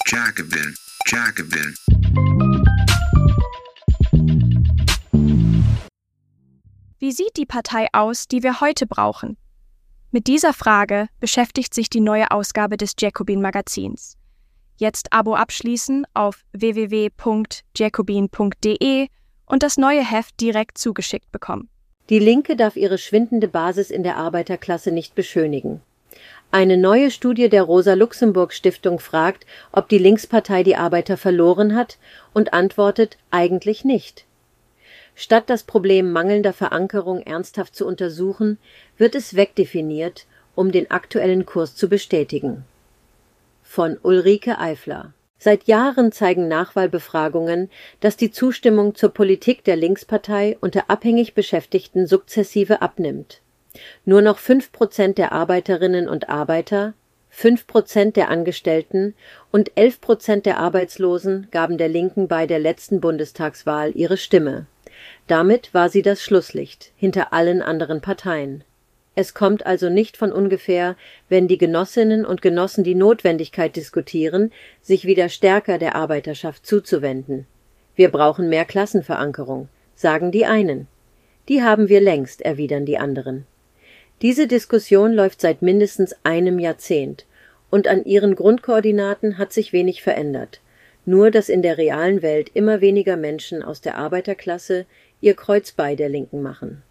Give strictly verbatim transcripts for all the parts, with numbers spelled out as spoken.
Jacobin, Jacobin. Wie sieht die Partei aus, die wir heute brauchen? Mit dieser Frage beschäftigt sich die neue Ausgabe des Jacobin-Magazins. Jetzt Abo abschließen auf w w w punkt jacobin punkt d e und das neue Heft direkt zugeschickt bekommen. Die Linke darf ihre schwindende Basis in der Arbeiterklasse nicht beschönigen. Eine neue Studie der Rosa-Luxemburg-Stiftung fragt, ob die Linkspartei die Arbeiter verloren hat, und antwortet, eigentlich nicht. Statt das Problem mangelnder Verankerung ernsthaft zu untersuchen, wird es wegdefiniert, um den aktuellen Kurs zu bestätigen. Von Ulrike Eifler. Seit Jahren zeigen Nachwahlbefragungen, dass die Zustimmung zur Politik der Linkspartei unter abhängig Beschäftigten sukzessive abnimmt. Nur noch fünf Prozent der Arbeiterinnen und Arbeiter, fünf Prozent der Angestellten und elf Prozent der Arbeitslosen gaben der Linken bei der letzten Bundestagswahl ihre Stimme. Damit war sie das Schlusslicht hinter allen anderen Parteien. Es kommt also nicht von ungefähr, wenn die Genossinnen und Genossen die Notwendigkeit diskutieren, sich wieder stärker der Arbeiterschaft zuzuwenden. Wir brauchen mehr Klassenverankerung, sagen die einen. Die haben wir längst, erwidern die anderen. Diese Diskussion läuft seit mindestens einem Jahrzehnt, und an ihren Grundkoordinaten hat sich wenig verändert. Nur, dass in der realen Welt immer weniger Menschen aus der Arbeiterklasse ihr Kreuz bei der Linken machen.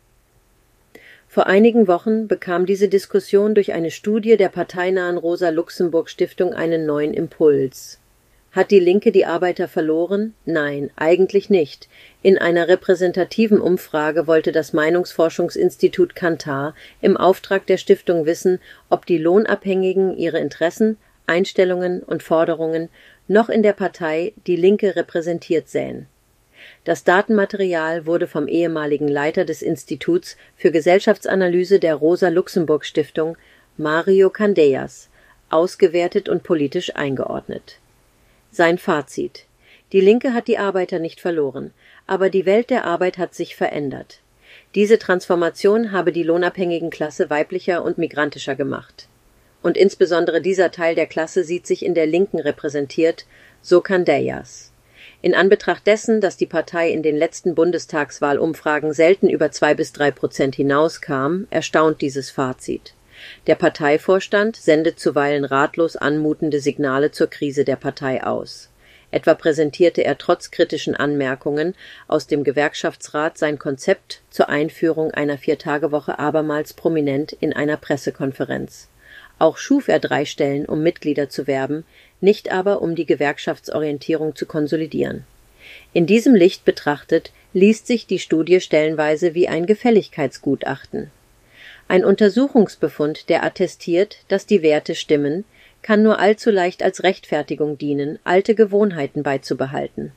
Vor einigen Wochen bekam diese Diskussion durch eine Studie der parteinahen Rosa-Luxemburg-Stiftung einen neuen Impuls. Hat die Linke die Arbeiter verloren? Nein, eigentlich nicht. In einer repräsentativen Umfrage wollte das Meinungsforschungsinstitut Kantar im Auftrag der Stiftung wissen, ob die Lohnabhängigen ihre Interessen, Einstellungen und Forderungen noch in der Partei Die Linke repräsentiert sähen. Das Datenmaterial wurde vom ehemaligen Leiter des Instituts für Gesellschaftsanalyse der Rosa-Luxemburg-Stiftung, Mario Candeias, ausgewertet und politisch eingeordnet. Sein Fazit: Die Linke hat die Arbeiter nicht verloren, aber die Welt der Arbeit hat sich verändert. Diese Transformation habe die lohnabhängigen Klasse weiblicher und migrantischer gemacht. Und insbesondere dieser Teil der Klasse sieht sich in der Linken repräsentiert, so Candeias. In Anbetracht dessen, dass die Partei in den letzten Bundestagswahlumfragen selten über zwei bis drei Prozent hinauskam, erstaunt dieses Fazit. Der Parteivorstand sendet zuweilen ratlos anmutende Signale zur Krise der Partei aus. Etwa präsentierte er trotz kritischen Anmerkungen aus dem Gewerkschaftsrat sein Konzept zur Einführung einer Viertagewoche abermals prominent in einer Pressekonferenz. Auch schuf er drei Stellen, um Mitglieder zu werben, nicht aber, um die Gewerkschaftsorientierung zu konsolidieren. In diesem Licht betrachtet, liest sich die Studie stellenweise wie ein Gefälligkeitsgutachten. Ein Untersuchungsbefund, der attestiert, dass die Werte stimmen, kann nur allzu leicht als Rechtfertigung dienen, alte Gewohnheiten beizubehalten.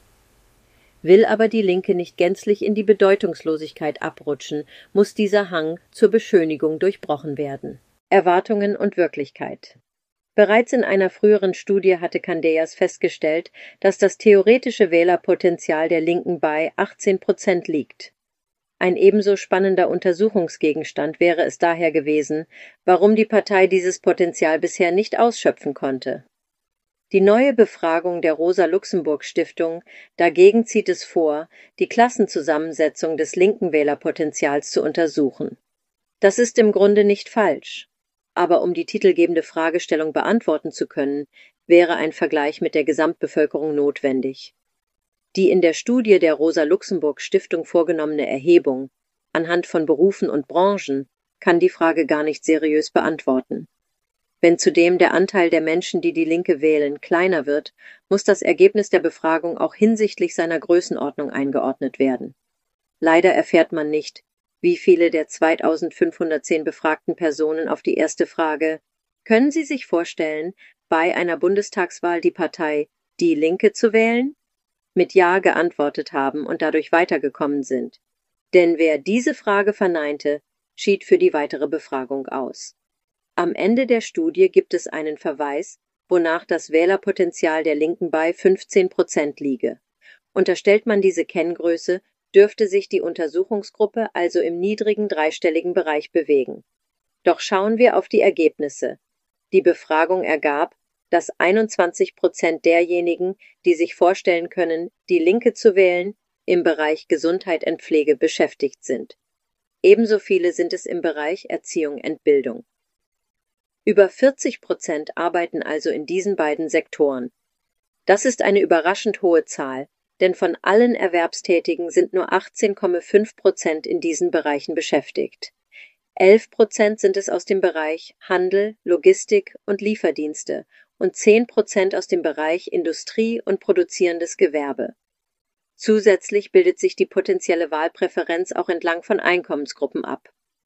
Will aber die Linke nicht gänzlich in die Bedeutungslosigkeit abrutschen, muss dieser Hang zur Beschönigung durchbrochen werden. Erwartungen und Wirklichkeit. Bereits in einer früheren Studie hatte Candeias festgestellt, dass das theoretische Wählerpotenzial der Linken bei achtzehn Prozent liegt. Ein ebenso spannender Untersuchungsgegenstand wäre es daher gewesen, warum die Partei dieses Potenzial bisher nicht ausschöpfen konnte. Die neue Befragung der Rosa-Luxemburg-Stiftung dagegen zieht es vor, die Klassenzusammensetzung des linken Wählerpotenzials zu untersuchen. Das ist im Grunde nicht falsch. Aber um die titelgebende Fragestellung beantworten zu können, wäre ein Vergleich mit der Gesamtbevölkerung notwendig. Die in der Studie der Rosa-Luxemburg-Stiftung vorgenommene Erhebung anhand von Berufen und Branchen kann die Frage gar nicht seriös beantworten. Wenn zudem der Anteil der Menschen, die die Linke wählen, kleiner wird, muss das Ergebnis der Befragung auch hinsichtlich seiner Größenordnung eingeordnet werden. Leider erfährt man nicht, wie viele der zweitausendfünfhundertzehn befragten Personen auf die erste Frage »Können Sie sich vorstellen, bei einer Bundestagswahl die Partei Die Linke zu wählen?« mit Ja geantwortet haben und dadurch weitergekommen sind. Denn wer diese Frage verneinte, schied für die weitere Befragung aus. Am Ende der Studie gibt es einen Verweis, wonach das Wählerpotenzial der Linken bei fünfzehn Prozent liege. Unterstellt man diese Kenngröße, dürfte sich die Untersuchungsgruppe also im niedrigen dreistelligen Bereich bewegen. Doch schauen wir auf die Ergebnisse. Die Befragung ergab, dass einundzwanzig Prozent derjenigen, die sich vorstellen können, die Linke zu wählen, im Bereich Gesundheit und Pflege beschäftigt sind. Ebenso viele sind es im Bereich Erziehung und Bildung. Über vierzig Prozent arbeiten also in diesen beiden Sektoren. Das ist eine überraschend hohe Zahl, denn von allen Erwerbstätigen sind nur achtzehn Komma fünf Prozent in diesen Bereichen beschäftigt. elf Prozent sind es aus dem Bereich Handel, Logistik und Lieferdienste und zehn Prozent aus dem Bereich Industrie und produzierendes Gewerbe. Zusätzlich bildet sich die potenzielle Wahlpräferenz auch entlang von Einkommensgruppen ab.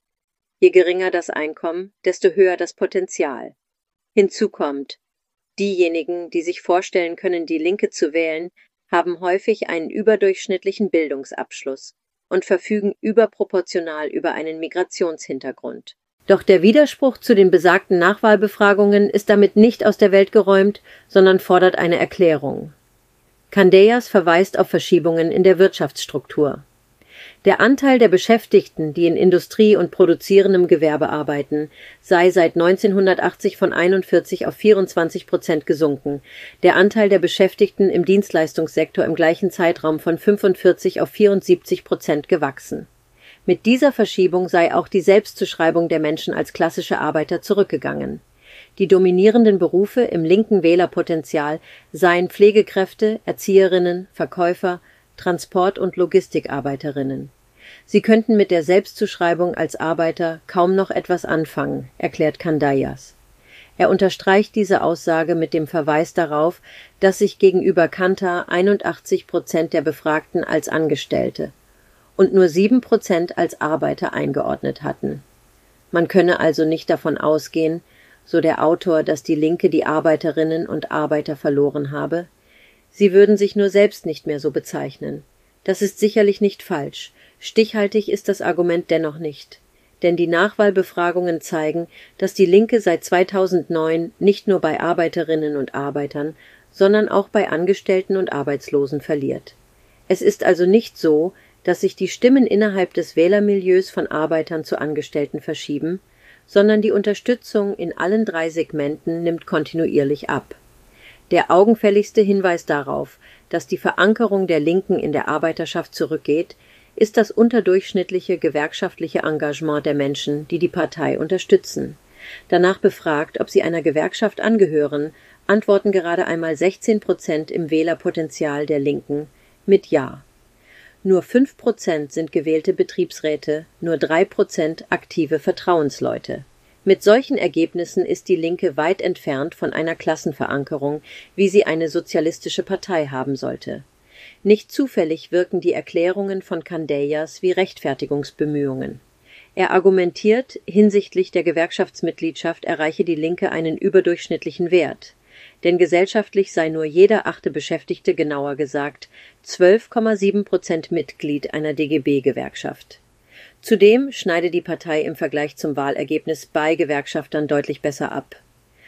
Je geringer das Einkommen, desto höher das Potenzial. Hinzu kommt, diejenigen, die sich vorstellen können, die Linke zu wählen, haben häufig einen überdurchschnittlichen Bildungsabschluss und verfügen überproportional über einen Migrationshintergrund. Doch der Widerspruch zu den besagten Nachwahlbefragungen ist damit nicht aus der Welt geräumt, sondern fordert eine Erklärung. Candeias verweist auf Verschiebungen in der Wirtschaftsstruktur. Der Anteil der Beschäftigten, die in Industrie und produzierendem Gewerbe arbeiten, sei seit neunzehnhundertachtzig von einundvierzig auf vierundzwanzig Prozent gesunken, der Anteil der Beschäftigten im Dienstleistungssektor im gleichen Zeitraum von fünfundvierzig auf vierundsiebzig Prozent gewachsen. Mit dieser Verschiebung sei auch die Selbstzuschreibung der Menschen als klassische Arbeiter zurückgegangen. Die dominierenden Berufe im linken Wählerpotenzial seien Pflegekräfte, Erzieherinnen, Verkäufer, Transport- und Logistikarbeiterinnen. Sie könnten mit der Selbstzuschreibung als Arbeiter kaum noch etwas anfangen, erklärt Candeias. Er unterstreicht diese Aussage mit dem Verweis darauf, dass sich gegenüber Kantar einundachtzig Prozent der Befragten als Angestellte und nur sieben Prozent als Arbeiter eingeordnet hatten. Man könne also nicht davon ausgehen, so der Autor, dass die Linke die Arbeiterinnen und Arbeiter verloren habe. Sie würden sich nur selbst nicht mehr so bezeichnen. Das ist sicherlich nicht falsch. Stichhaltig ist das Argument dennoch nicht. Denn die Nachwahlbefragungen zeigen, dass die Linke seit zweitausendneun nicht nur bei Arbeiterinnen und Arbeitern, sondern auch bei Angestellten und Arbeitslosen verliert. Es ist also nicht so, dass sich die Stimmen innerhalb des Wählermilieus von Arbeitern zu Angestellten verschieben, sondern die Unterstützung in allen drei Segmenten nimmt kontinuierlich ab. Der augenfälligste Hinweis darauf, dass die Verankerung der Linken in der Arbeiterschaft zurückgeht, ist das unterdurchschnittliche gewerkschaftliche Engagement der Menschen, die die Partei unterstützen. Danach befragt, ob sie einer Gewerkschaft angehören, antworten gerade einmal sechzehn Prozent im Wählerpotenzial der Linken mit Ja. Nur fünf Prozent sind gewählte Betriebsräte, nur drei Prozent aktive Vertrauensleute. Mit solchen Ergebnissen ist die Linke weit entfernt von einer Klassenverankerung, wie sie eine sozialistische Partei haben sollte. Nicht zufällig wirken die Erklärungen von Candeias wie Rechtfertigungsbemühungen. Er argumentiert, hinsichtlich der Gewerkschaftsmitgliedschaft erreiche die Linke einen überdurchschnittlichen Wert. Denn gesellschaftlich sei nur jeder achte Beschäftigte, genauer gesagt, zwölf Komma sieben Prozent Mitglied einer D G B-Gewerkschaft. Zudem schneide die Partei im Vergleich zum Wahlergebnis bei Gewerkschaftern deutlich besser ab.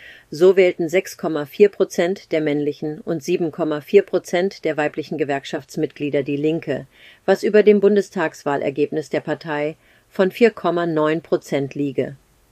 So wählten sechs Komma vier Prozent der männlichen und sieben Komma vier Prozent der weiblichen Gewerkschaftsmitglieder die Linke, was über dem Bundestagswahlergebnis der Partei von vier Komma neun Prozent liege.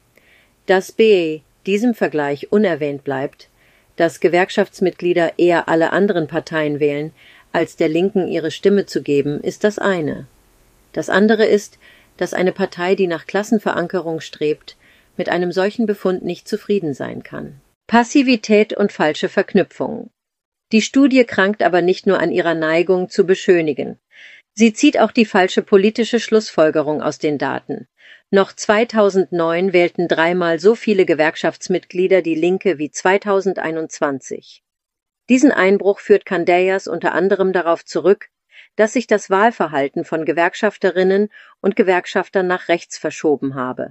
Dass bei diesem Vergleich unerwähnt bleibt, dass Gewerkschaftsmitglieder eher alle anderen Parteien wählen, als der Linken ihre Stimme zu geben, ist das eine. Das andere ist, dass eine Partei, die nach Klassenverankerung strebt, mit einem solchen Befund nicht zufrieden sein kann. Passivität und falsche Verknüpfungen. Die Studie krankt aber nicht nur an ihrer Neigung zu beschönigen. Sie zieht auch die falsche politische Schlussfolgerung aus den Daten. Noch zweitausendneun wählten dreimal so viele Gewerkschaftsmitglieder die Linke wie zweitausendeinundzwanzig. Diesen Einbruch führt Candeias unter anderem darauf zurück, dass sich das Wahlverhalten von Gewerkschafterinnen und Gewerkschaftern nach rechts verschoben habe.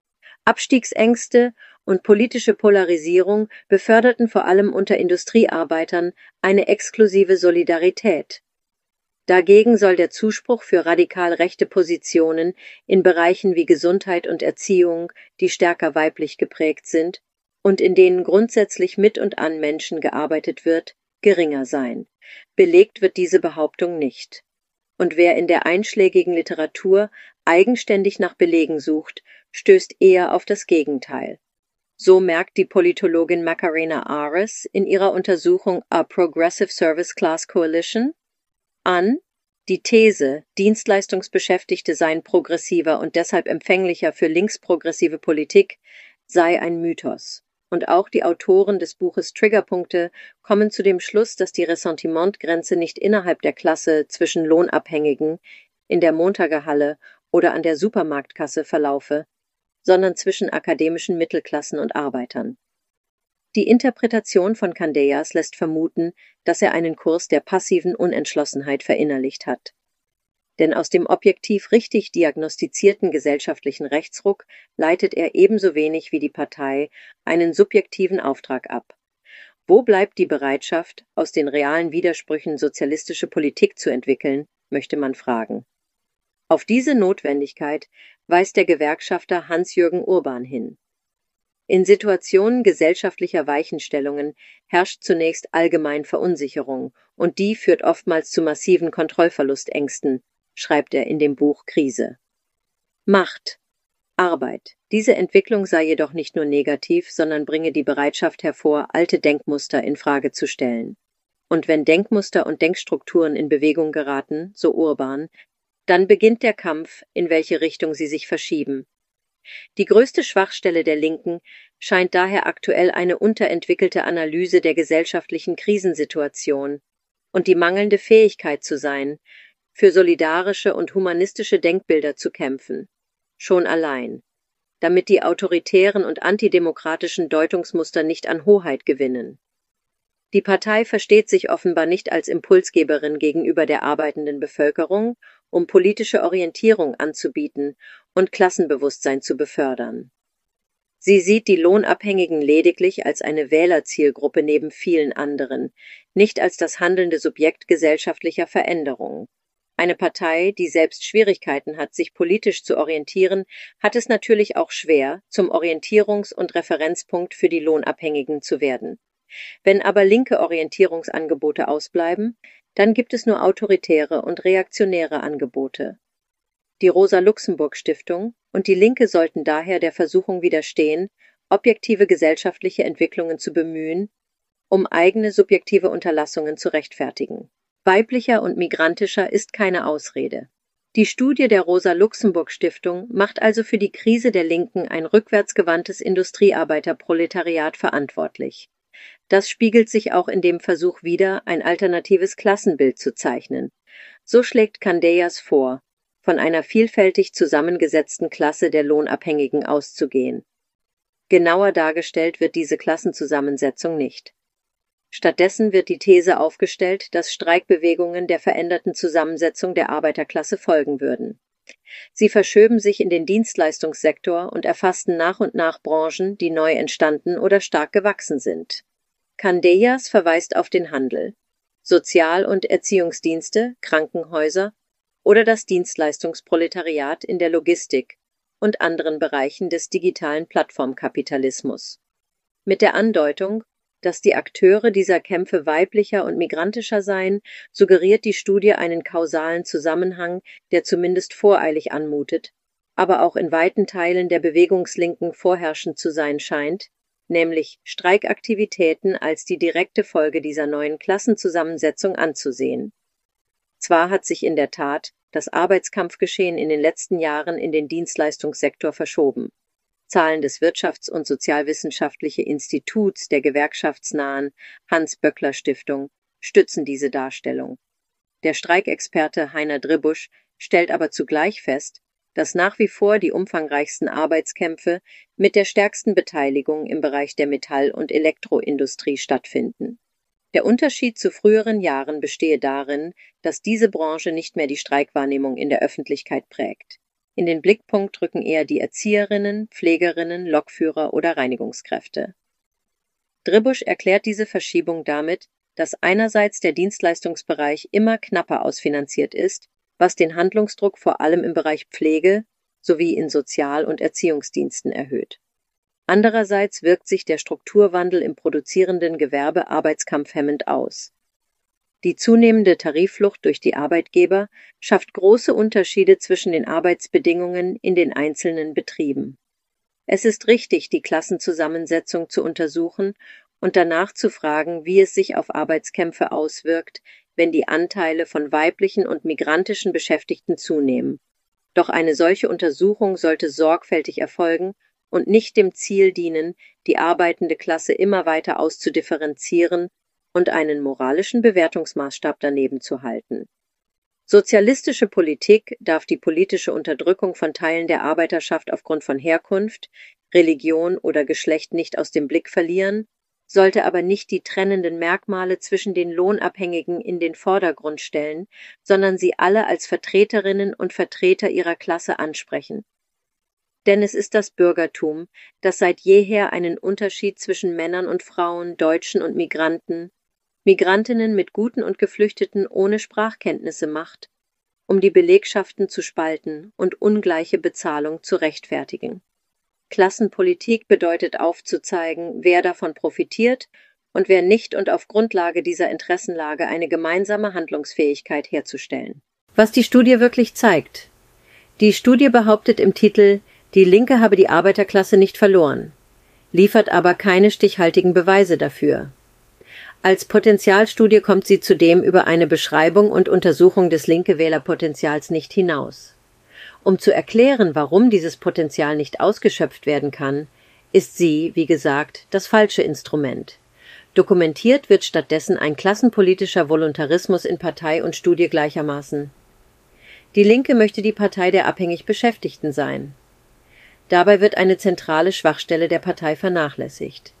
Abstiegsängste und politische Polarisierung beförderten vor allem unter Industriearbeitern eine exklusive Solidarität. Dagegen soll der Zuspruch für radikal rechte Positionen in Bereichen wie Gesundheit und Erziehung, die stärker weiblich geprägt sind und in denen grundsätzlich mit und an Menschen gearbeitet wird, geringer sein. Belegt wird diese Behauptung nicht. Und wer in der einschlägigen Literatur eigenständig nach Belegen sucht, stößt eher auf das Gegenteil. So merkt die Politologin Macarena Ares in ihrer Untersuchung A Progressive Service Class Coalition an, die These, Dienstleistungsbeschäftigte seien progressiver und deshalb empfänglicher für linksprogressive Politik, sei ein Mythos. Und auch die Autoren des Buches Triggerpunkte kommen zu dem Schluss, dass die Ressentimentgrenze nicht innerhalb der Klasse zwischen Lohnabhängigen in der Montagerhalle oder an der Supermarktkasse verlaufe, sondern zwischen akademischen Mittelklassen und Arbeitern. Die Interpretation von Candeias lässt vermuten, dass er einen Kurs der passiven Unentschlossenheit verinnerlicht hat. Denn aus dem objektiv richtig diagnostizierten gesellschaftlichen Rechtsruck leitet er ebenso wenig wie die Partei einen subjektiven Auftrag ab. Wo bleibt die Bereitschaft, aus den realen Widersprüchen sozialistische Politik zu entwickeln, möchte man fragen. Auf diese Notwendigkeit weist der Gewerkschafter Hans-Jürgen Urban hin. In Situationen gesellschaftlicher Weichenstellungen herrscht zunächst allgemein Verunsicherung, und die führt oftmals zu massiven Kontrollverlustängsten, schreibt er in dem Buch Krise. Macht, Arbeit. Diese Entwicklung sei jedoch nicht nur negativ, sondern bringe die Bereitschaft hervor, alte Denkmuster in Frage zu stellen. Und wenn Denkmuster und Denkstrukturen in Bewegung geraten, so Urban, dann beginnt der Kampf, in welche Richtung sie sich verschieben. Die größte Schwachstelle der Linken scheint daher aktuell eine unterentwickelte Analyse der gesellschaftlichen Krisensituation und die mangelnde Fähigkeit zu sein, für solidarische und humanistische Denkbilder zu kämpfen, schon allein, damit die autoritären und antidemokratischen Deutungsmuster nicht an Hoheit gewinnen. Die Partei versteht sich offenbar nicht als Impulsgeberin gegenüber der arbeitenden Bevölkerung, um politische Orientierung anzubieten und Klassenbewusstsein zu befördern. Sie sieht die Lohnabhängigen lediglich als eine Wählerzielgruppe neben vielen anderen, nicht als das handelnde Subjekt gesellschaftlicher Veränderung. Eine Partei, die selbst Schwierigkeiten hat, sich politisch zu orientieren, hat es natürlich auch schwer, zum Orientierungs- und Referenzpunkt für die Lohnabhängigen zu werden. Wenn aber linke Orientierungsangebote ausbleiben, dann gibt es nur autoritäre und reaktionäre Angebote. Die Rosa-Luxemburg-Stiftung und die Linke sollten daher der Versuchung widerstehen, objektive gesellschaftliche Entwicklungen zu bemühen, um eigene subjektive Unterlassungen zu rechtfertigen. Weiblicher und migrantischer ist keine Ausrede. Die Studie der Rosa-Luxemburg-Stiftung macht also für die Krise der Linken ein rückwärtsgewandtes Industriearbeiterproletariat verantwortlich. Das spiegelt sich auch in dem Versuch wider, ein alternatives Klassenbild zu zeichnen. So schlägt Candeias vor, von einer vielfältig zusammengesetzten Klasse der Lohnabhängigen auszugehen. Genauer dargestellt wird diese Klassenzusammensetzung nicht. Stattdessen wird die These aufgestellt, dass Streikbewegungen der veränderten Zusammensetzung der Arbeiterklasse folgen würden. Sie verschöben sich in den Dienstleistungssektor und erfassten nach und nach Branchen, die neu entstanden oder stark gewachsen sind. Candeias verweist auf den Handel, Sozial- und Erziehungsdienste, Krankenhäuser oder das Dienstleistungsproletariat in der Logistik und anderen Bereichen des digitalen Plattformkapitalismus. Mit der Andeutung, dass die Akteure dieser Kämpfe weiblicher und migrantischer seien, suggeriert die Studie einen kausalen Zusammenhang, der zumindest voreilig anmutet, aber auch in weiten Teilen der Bewegungslinken vorherrschend zu sein scheint, nämlich Streikaktivitäten als die direkte Folge dieser neuen Klassenzusammensetzung anzusehen. Zwar hat sich in der Tat das Arbeitskampfgeschehen in den letzten Jahren in den Dienstleistungssektor verschoben. Zahlen des Wirtschafts- und Sozialwissenschaftliche Instituts der gewerkschaftsnahen Hans-Böckler-Stiftung stützen diese Darstellung. Der Streikexperte Heiner Dribbusch stellt aber zugleich fest, dass nach wie vor die umfangreichsten Arbeitskämpfe mit der stärksten Beteiligung im Bereich der Metall- und Elektroindustrie stattfinden. Der Unterschied zu früheren Jahren bestehe darin, dass diese Branche nicht mehr die Streikwahrnehmung in der Öffentlichkeit prägt. In den Blickpunkt rücken eher die Erzieherinnen, Pflegerinnen, Lokführer oder Reinigungskräfte. Dribbusch erklärt diese Verschiebung damit, dass einerseits der Dienstleistungsbereich immer knapper ausfinanziert ist, was den Handlungsdruck vor allem im Bereich Pflege sowie in Sozial- und Erziehungsdiensten erhöht. Andererseits wirkt sich der Strukturwandel im produzierenden Gewerbe arbeitskampfhemmend aus. Die zunehmende Tarifflucht durch die Arbeitgeber schafft große Unterschiede zwischen den Arbeitsbedingungen in den einzelnen Betrieben. Es ist richtig, die Klassenzusammensetzung zu untersuchen und danach zu fragen, wie es sich auf Arbeitskämpfe auswirkt, wenn die Anteile von weiblichen und migrantischen Beschäftigten zunehmen. Doch eine solche Untersuchung sollte sorgfältig erfolgen und nicht dem Ziel dienen, die arbeitende Klasse immer weiter auszudifferenzieren und einen moralischen Bewertungsmaßstab daneben zu halten. Sozialistische Politik darf die politische Unterdrückung von Teilen der Arbeiterschaft aufgrund von Herkunft, Religion oder Geschlecht nicht aus dem Blick verlieren, sollte aber nicht die trennenden Merkmale zwischen den Lohnabhängigen in den Vordergrund stellen, sondern sie alle als Vertreterinnen und Vertreter ihrer Klasse ansprechen. Denn es ist das Bürgertum, das seit jeher einen Unterschied zwischen Männern und Frauen, Deutschen und Migranten, Migrantinnen mit Guten und Geflüchteten ohne Sprachkenntnisse macht, um die Belegschaften zu spalten und ungleiche Bezahlung zu rechtfertigen. Klassenpolitik bedeutet aufzuzeigen, wer davon profitiert und wer nicht und auf Grundlage dieser Interessenlage eine gemeinsame Handlungsfähigkeit herzustellen. Was die Studie wirklich zeigt. Die Studie behauptet im Titel, die Linke habe die Arbeiterklasse nicht verloren, liefert aber keine stichhaltigen Beweise dafür. Als Potentialstudie kommt sie zudem über eine Beschreibung und Untersuchung des linke Wählerpotenzials nicht hinaus. Um zu erklären, warum dieses Potenzial nicht ausgeschöpft werden kann, ist sie, wie gesagt, das falsche Instrument. Dokumentiert wird stattdessen ein klassenpolitischer Voluntarismus in Partei und Studie gleichermaßen. Die Linke möchte die Partei der abhängig Beschäftigten sein. Dabei wird eine zentrale Schwachstelle der Partei vernachlässigt.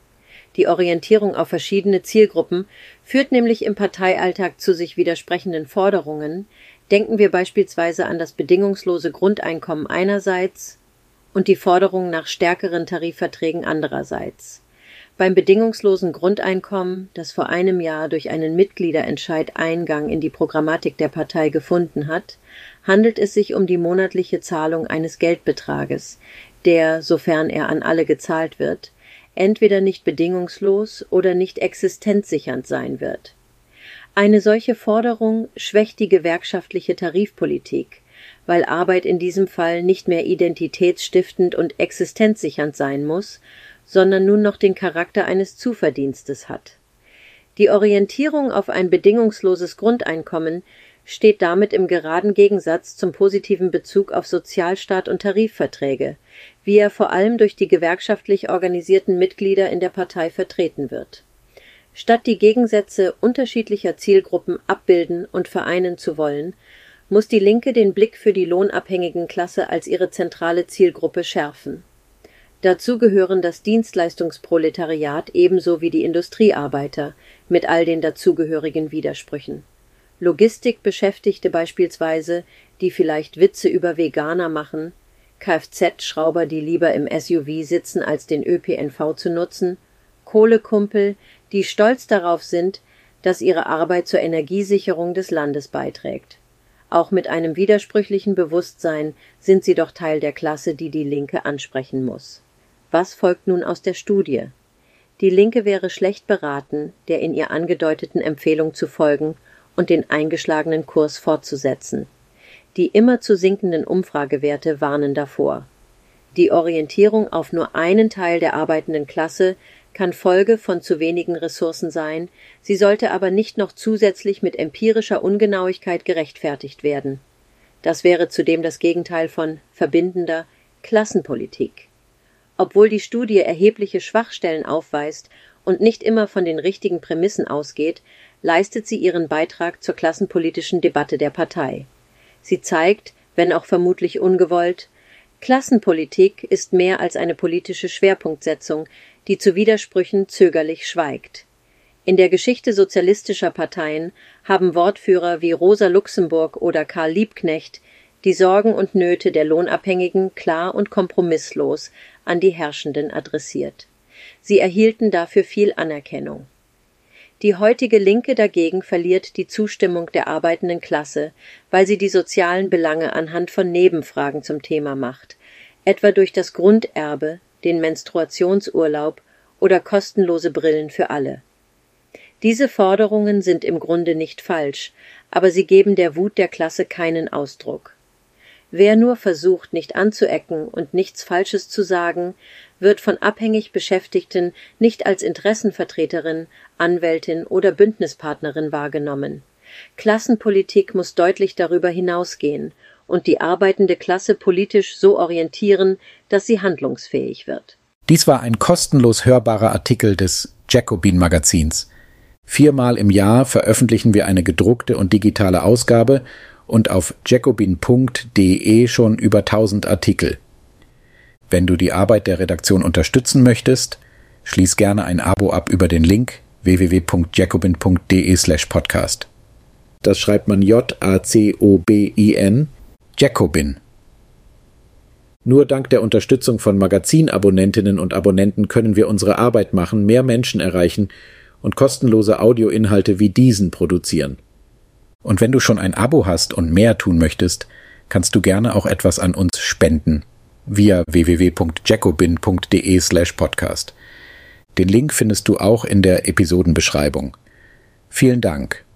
Die Orientierung auf verschiedene Zielgruppen führt nämlich im Parteialltag zu sich widersprechenden Forderungen. Denken wir beispielsweise an das bedingungslose Grundeinkommen einerseits und die Forderung nach stärkeren Tarifverträgen andererseits. Beim bedingungslosen Grundeinkommen, das vor einem Jahr durch einen Mitgliederentscheid Eingang in die Programmatik der Partei gefunden hat, handelt es sich um die monatliche Zahlung eines Geldbetrages, der, sofern er an alle gezahlt wird, entweder nicht bedingungslos oder nicht existenzsichernd sein wird. Eine solche Forderung schwächt die gewerkschaftliche Tarifpolitik, weil Arbeit in diesem Fall nicht mehr identitätsstiftend und existenzsichernd sein muss, sondern nun noch den Charakter eines Zuverdienstes hat. Die Orientierung auf ein bedingungsloses Grundeinkommen steht damit im geraden Gegensatz zum positiven Bezug auf Sozialstaat und Tarifverträge, wie er vor allem durch die gewerkschaftlich organisierten Mitglieder in der Partei vertreten wird. Statt die Gegensätze unterschiedlicher Zielgruppen abbilden und vereinen zu wollen, muss die Linke den Blick für die lohnabhängigen Klasse als ihre zentrale Zielgruppe schärfen. Dazu gehören das Dienstleistungsproletariat ebenso wie die Industriearbeiter mit all den dazugehörigen Widersprüchen. Logistikbeschäftigte beispielsweise, die vielleicht Witze über Veganer machen, Kfz-Schrauber, die lieber im S U V sitzen, als den Ö P N V zu nutzen, Kohlekumpel, die stolz darauf sind, dass ihre Arbeit zur Energiesicherung des Landes beiträgt. Auch mit einem widersprüchlichen Bewusstsein sind sie doch Teil der Klasse, die die Linke ansprechen muss. Was folgt nun aus der Studie? Die Linke wäre schlecht beraten, der in ihr angedeuteten Empfehlung zu folgen und den eingeschlagenen Kurs fortzusetzen. Die immer zu sinkenden Umfragewerte warnen davor. Die Orientierung auf nur einen Teil der arbeitenden Klasse kann Folge von zu wenigen Ressourcen sein, sie sollte aber nicht noch zusätzlich mit empirischer Ungenauigkeit gerechtfertigt werden. Das wäre zudem das Gegenteil von verbindender Klassenpolitik. Obwohl die Studie erhebliche Schwachstellen aufweist und nicht immer von den richtigen Prämissen ausgeht, leistet sie ihren Beitrag zur klassenpolitischen Debatte der Partei. Sie zeigt, wenn auch vermutlich ungewollt, Klassenpolitik ist mehr als eine politische Schwerpunktsetzung, die zu Widersprüchen zögerlich schweigt. In der Geschichte sozialistischer Parteien haben Wortführer wie Rosa Luxemburg oder Karl Liebknecht die Sorgen und Nöte der Lohnabhängigen klar und kompromisslos an die Herrschenden adressiert. Sie erhielten dafür viel Anerkennung. Die heutige Linke dagegen verliert die Zustimmung der arbeitenden Klasse, weil sie die sozialen Belange anhand von Nebenfragen zum Thema macht, etwa durch das Grunderbe, den Menstruationsurlaub oder kostenlose Brillen für alle. Diese Forderungen sind im Grunde nicht falsch, aber sie geben der Wut der Klasse keinen Ausdruck. Wer nur versucht, nicht anzuecken und nichts Falsches zu sagen, wird von abhängig Beschäftigten nicht als Interessenvertreterin, Anwältin oder Bündnispartnerin wahrgenommen. Klassenpolitik muss deutlich darüber hinausgehen und die arbeitende Klasse politisch so orientieren, dass sie handlungsfähig wird. Dies war ein kostenlos hörbarer Artikel des Jacobin Magazins. Viermal im Jahr veröffentlichen wir eine gedruckte und digitale Ausgabe und auf jacobin punkt de schon über tausend Artikel. Wenn du die Arbeit der Redaktion unterstützen möchtest, schließ gerne ein Abo ab über den Link w w w punkt jacobin punkt de slash podcast. Das schreibt man J A C O B I N, Jacobin. Nur dank der Unterstützung von Magazinabonnentinnen und Abonnenten können wir unsere Arbeit machen, mehr Menschen erreichen und kostenlose Audioinhalte wie diesen produzieren. Und wenn du schon ein Abo hast und mehr tun möchtest, kannst du gerne auch etwas an uns spenden via w w w punkt jacobin punkt de slash podcast. Den Link findest du auch in der Episodenbeschreibung. Vielen Dank.